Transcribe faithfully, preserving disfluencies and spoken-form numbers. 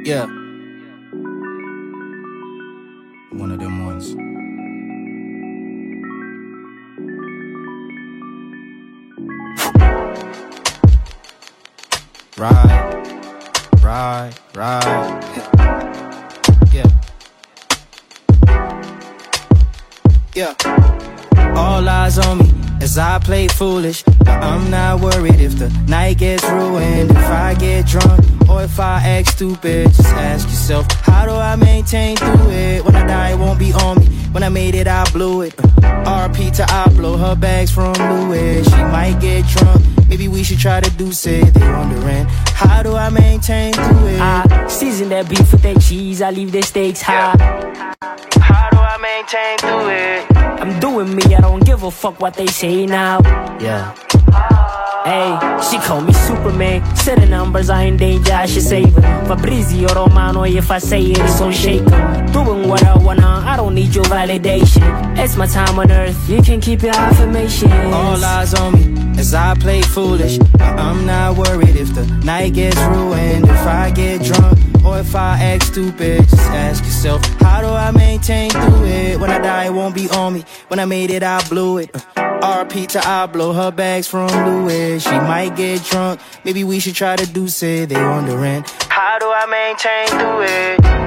Yeah. One of them ones. Ride, ride, ride. Yeah. Yeah. All eyes on me as I play foolish, but I'm not worried if the night gets ruined. If I get drunk or if I act stupid, just ask yourself, how do I maintain through it? When I die, it won't be on me. When I made it, I blew it. R P to I blow her bags from Louis. She might get drunk, maybe we should try to do it. They wondering, how do I maintain through it? I season that beef with that cheese, I leave the stakes high. How do I maintain through it? I'm doing me, I don't give a fuck what they say now. Yeah. Hey, she call me Superman. Said the numbers are in danger, I should save her. Fabrizio Romano, if I say it, it's on shaker. Doing what I wanna, I don't need your validation. It's my time on earth, you can keep your affirmations. All eyes on me as I play foolish, but I'm not worried if the night gets ruined. If I get drunk or if I act stupid, just ask yourself, how do I maintain through it? When I die, it won't be on me. When I made it, I blew it. R P to I blow her bags from Louis. She might get drunk, maybe we should try to do it. They wondering, how do I maintain through it?